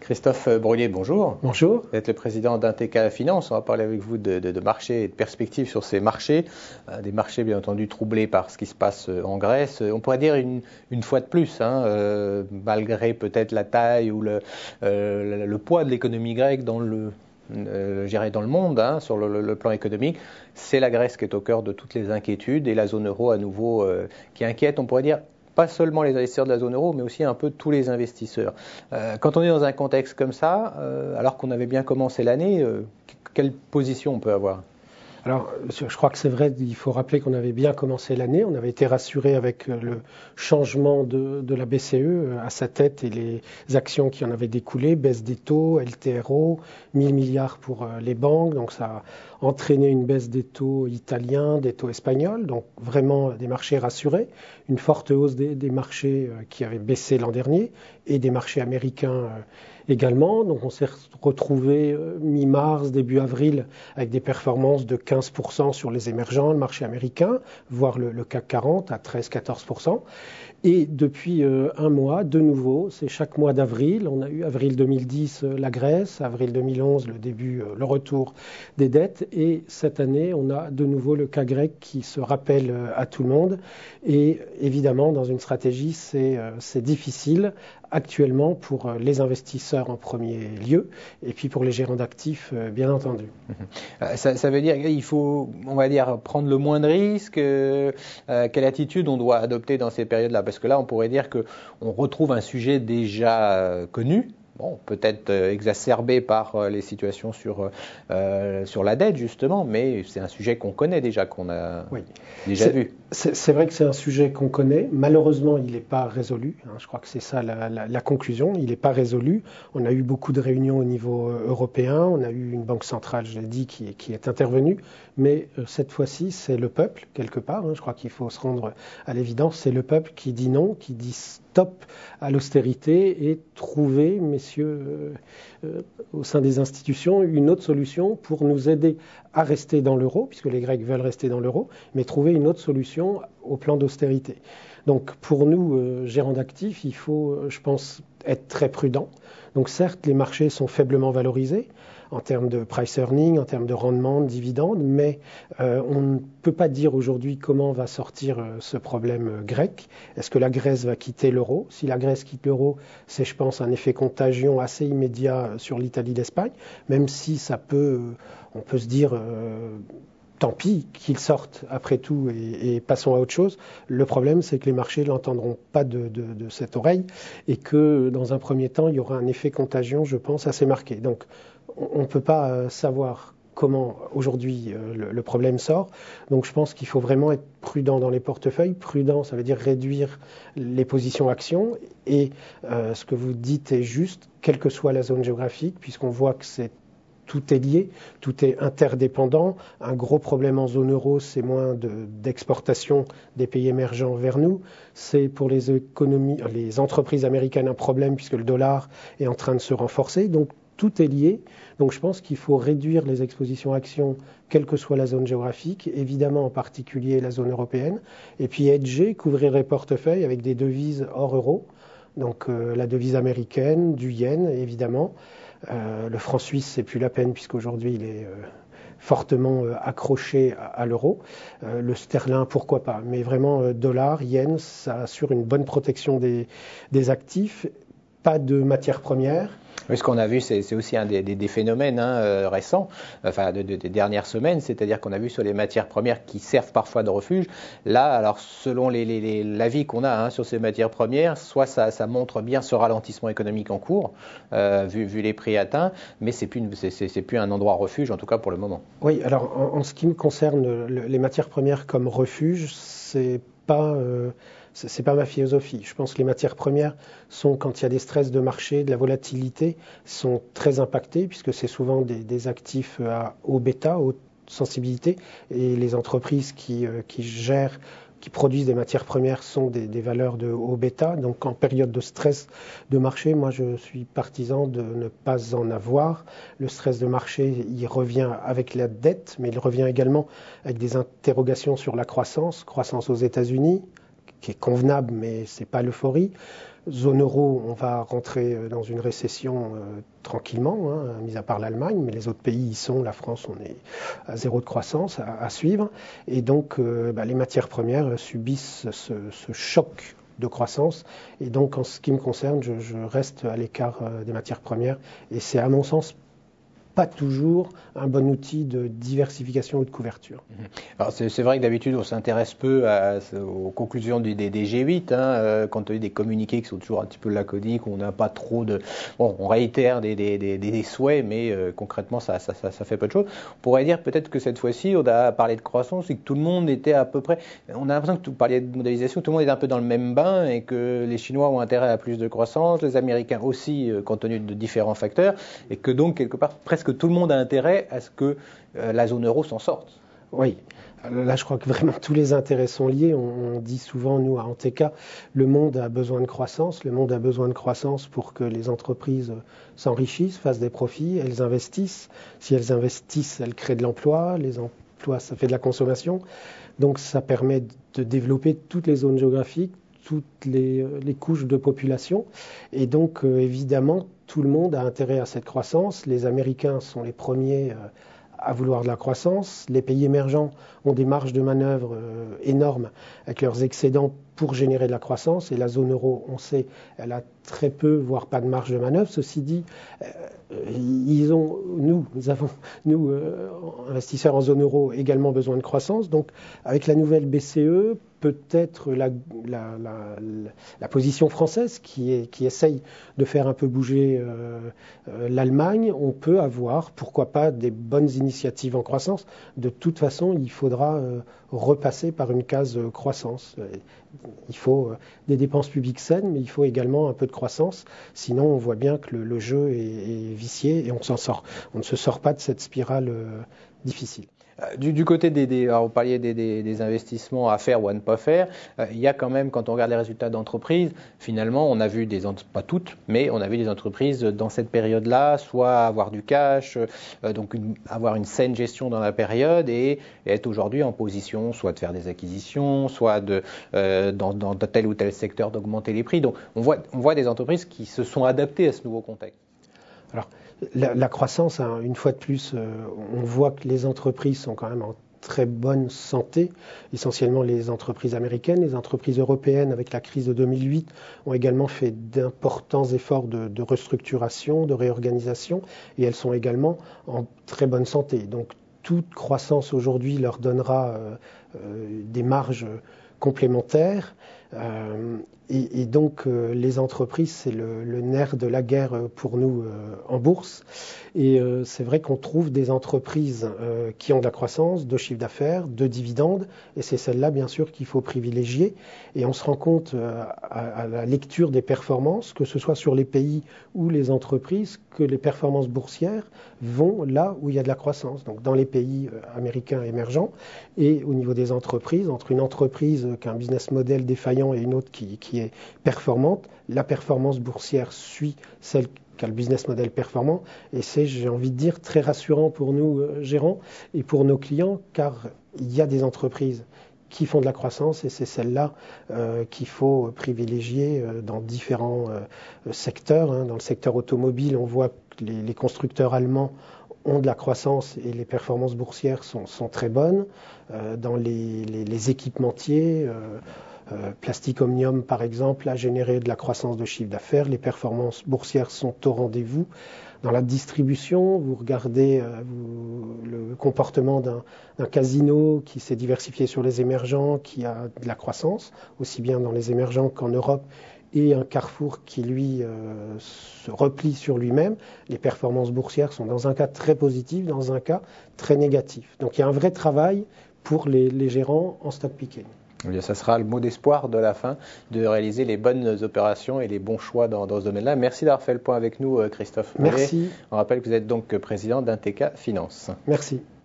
Christophe Brullier, bonjour. Bonjour. Vous êtes le président d'Inteka Finance. On va parler avec vous de marché et de perspectives sur ces marchés. Des marchés bien entendu troublés par ce qui se passe en Grèce. On pourrait dire une fois de plus, malgré peut-être la taille ou le poids de l'économie grecque dans le monde, sur le plan économique, c'est la Grèce qui est au cœur de toutes les inquiétudes et la zone euro à nouveau qui inquiète, on pourrait dire, pas seulement les investisseurs de la zone euro, mais aussi un peu tous les investisseurs. Quand on est dans un contexte comme ça, alors qu'on avait bien commencé l'année, quelle position on peut avoir ? Alors, je crois que c'est vrai, il faut rappeler qu'on avait bien commencé l'année. On avait été rassuré avec le changement de la BCE à sa tête et les actions qui en avaient découlé, baisse des taux, LTRO, 1000 milliards pour les banques. Donc ça a entraîné une baisse des taux italiens, des taux espagnols. Donc vraiment des marchés rassurés. Une forte hausse des marchés qui avaient baissé l'an dernier et des marchés américains également. Donc on s'est retrouvé mi-mars, début avril avec des performances de 15% sur les émergents, le marché américain, voire le CAC 40 à 13-14%. Et depuis un mois, de nouveau, c'est chaque mois d'avril. On a eu avril 2010 la Grèce, avril 2011 le retour des dettes. Et cette année, on a de nouveau le cas grec qui se rappelle à tout le monde. Et évidemment, dans une stratégie, c'est difficile actuellement pour les investisseurs en premier lieu et puis pour les gérants d'actifs, bien entendu. Ça veut dire qu'il faut, on va dire, prendre le moins de risques. Quelle attitude on doit adopter dans ces périodes-là ? Parce que là, on pourrait dire qu'on retrouve un sujet déjà connu. Bon, peut-être exacerbé par les situations sur la dette, justement, mais c'est un sujet qu'on connaît déjà, qu'on a déjà vu. C'est vrai que c'est un sujet qu'on connaît. Malheureusement, il n'est pas résolu. Je crois que c'est ça la conclusion. Il n'est pas résolu. On a eu beaucoup de réunions au niveau européen. On a eu une banque centrale, je l'ai dit, qui est intervenue. Mais cette fois-ci, c'est le peuple, quelque part. Je crois qu'il faut se rendre à l'évidence. C'est le peuple qui dit non, qui dit stop à l'austérité et trouver, messieurs, au sein des institutions, une autre solution pour nous aider à rester dans l'euro, puisque les Grecs veulent rester dans l'euro, mais trouver une autre solution au plan d'austérité. Donc pour nous, gérants d'actifs, il faut, je pense, être très prudent. Donc certes, les marchés sont faiblement valorisés en termes de price earning, en termes de rendement, de dividendes, mais on ne peut pas dire aujourd'hui comment va sortir ce problème grec. Est-ce que la Grèce va quitter l'euro ? Si la Grèce quitte l'euro, c'est, je pense, un effet contagion assez immédiat sur l'Italie, l'Espagne, même si ça peut, on peut se dire... tant pis qu'ils sortent après tout et passons à autre chose. Le problème, c'est que les marchés ne l'entendront pas de cette oreille et que dans un premier temps, il y aura un effet contagion, je pense, assez marqué. Donc, on ne peut pas savoir comment aujourd'hui le problème sort. Donc, je pense qu'il faut vraiment être prudent dans les portefeuilles. Prudent, ça veut dire réduire les positions actions. Et ce que vous dites est juste, quelle que soit la zone géographique, puisqu'on voit que tout est lié, tout est interdépendant. Un gros problème en zone euro, c'est moins d'exportation des pays émergents vers nous. C'est pour les entreprises américaines un problème puisque le dollar est en train de se renforcer. Donc tout est lié. Donc je pense qu'il faut réduire les expositions actions, quelle que soit la zone géographique, évidemment en particulier la zone européenne. Et puis hedger, couvrir les portefeuilles avec des devises hors euro. Donc la devise américaine, du yen évidemment. Le franc suisse, c'est plus la peine puisqu'aujourd'hui il est fortement accroché à l'euro. Le sterling, pourquoi pas. Mais vraiment, dollar, yen, ça assure une bonne protection des actifs. Pas de matières premières. Oui, ce qu'on a vu, c'est aussi un des phénomènes récents, enfin des dernières semaines, c'est-à-dire qu'on a vu sur les matières premières qui servent parfois de refuge. Là, alors selon l'avis qu'on a sur ces matières premières, soit ça montre bien ce ralentissement économique en cours, vu les prix atteints, mais c'est plus un endroit refuge, en tout cas pour le moment. Oui, alors en ce qui me concerne, les matières premières comme refuge, c'est pas ma philosophie. Je pense que les matières premières sont, quand il y a des stress de marché, de la volatilité, sont très impactées puisque c'est souvent des actifs à haut bêta, haute sensibilité, et les entreprises qui produisent des matières premières sont des valeurs de haut bêta. Donc en période de stress de marché, moi je suis partisan de ne pas en avoir. Le stress de marché, il revient avec la dette, mais il revient également avec des interrogations sur la croissance aux États-Unis, qui est convenable, mais ce n'est pas l'euphorie. zone euro, on va rentrer dans une récession tranquillement, mis à part l'Allemagne, mais les autres pays y sont. La France, on est à zéro de croissance à suivre. Et donc, les matières premières subissent ce choc de croissance. Et donc, en ce qui me concerne, je reste à l'écart des matières premières. Et c'est, à mon sens, pas toujours un bon outil de diversification ou de couverture. Alors c'est vrai que d'habitude on s'intéresse peu aux conclusions des G8, compte tenu des communiqués qui sont toujours un petit peu laconiques, on n'a pas trop de... Bon, on réitère des souhaits, mais concrètement ça fait peu de choses. On pourrait dire peut-être que cette fois-ci on a parlé de croissance et que tout le monde était à peu près... On a l'impression que vous parliez de modélisation, tout le monde est un peu dans le même bain et que les Chinois ont intérêt à plus de croissance, les Américains aussi, compte tenu de différents facteurs, et que donc quelque part presque tout le monde a intérêt à ce que la zone euro s'en sorte. Oui, là je crois que vraiment tous les intérêts sont liés. On dit souvent, nous à Anteka, le monde a besoin de croissance. Le monde a besoin de croissance pour que les entreprises s'enrichissent, fassent des profits, elles investissent. Si elles investissent, elles créent de l'emploi. Les emplois, ça fait de la consommation. Donc ça permet de développer toutes les zones géographiques, toutes les couches de population. Et donc évidemment, tout le monde a intérêt à cette croissance. Les Américains sont les premiers à vouloir de la croissance. Les pays émergents ont des marges de manœuvre énormes avec leurs excédents pour générer de la croissance. Et la zone euro, on sait, elle a très peu, voire pas de marge de manœuvre. Ceci dit, nous avons, investisseurs en zone euro, également besoin de croissance. Donc, avec la nouvelle BCE, peut-être la position française qui essaye de faire un peu bouger l'Allemagne, on peut avoir, pourquoi pas, des bonnes initiatives en croissance. De toute façon, il faudra repasser par une case croissance. Il faut des dépenses publiques saines, mais il faut également un peu de croissance. Sinon, on voit bien que le jeu est vicié et on s'en sort. On ne se sort pas de cette spirale difficile. Du côté alors vous parliez des investissements à faire ou à ne pas faire, il y a quand même, quand on regarde les résultats d'entreprises, finalement, on a vu pas toutes, mais on a vu des entreprises dans cette période-là, soit avoir du cash, donc avoir une saine gestion dans la période et être aujourd'hui en position soit de faire des acquisitions, soit dans tel ou tel secteur d'augmenter les prix. Donc on voit des entreprises qui se sont adaptées à ce nouveau contexte. Alors, la croissance, une fois de plus, on voit que les entreprises sont quand même en très bonne santé, essentiellement les entreprises américaines. Les entreprises européennes, avec la crise de 2008, ont également fait d'importants efforts de restructuration, de réorganisation, et elles sont également en très bonne santé. Donc, toute croissance aujourd'hui leur donnera des marges complémentaires. Et donc, les entreprises, c'est le nerf de la guerre pour nous en bourse. Et c'est vrai qu'on trouve des entreprises qui ont de la croissance, de chiffre d'affaires, de dividendes. Et c'est celles-là, bien sûr, qu'il faut privilégier. Et on se rend compte à la lecture des performances, que ce soit sur les pays ou les entreprises, que les performances boursières vont là où il y a de la croissance. Donc, dans les pays américains émergents et au niveau des entreprises, entre une entreprise qui a un business model défaillant et une autre qui est performante, la performance boursière suit celle qui a le business model performant, et c'est, j'ai envie de dire, très rassurant pour nous gérants et pour nos clients, car il y a des entreprises qui font de la croissance et c'est celle-là qu'il faut privilégier dans différents secteurs. Dans le secteur automobile, on voit que les constructeurs allemands ont de la croissance et les performances boursières sont très bonnes. Dans les équipementiers, Plastic Omnium, par exemple, a généré de la croissance de chiffre d'affaires. Les performances boursières sont au rendez-vous. Dans la distribution, vous regardez le comportement d'un casino qui s'est diversifié sur les émergents, qui a de la croissance, aussi bien dans les émergents qu'en Europe, et un Carrefour qui, lui, se replie sur lui-même. Les performances boursières sont dans un cas très positif, dans un cas très négatif. Donc il y a un vrai travail pour les gérants en stock picking. Eh bien, ça sera le mot d'espoir de la fin, de réaliser les bonnes opérations et les bons choix dans ce domaine-là. Merci d'avoir fait le point avec nous, Christophe. Merci. On rappelle que vous êtes donc président d'Inteka Finance. Merci.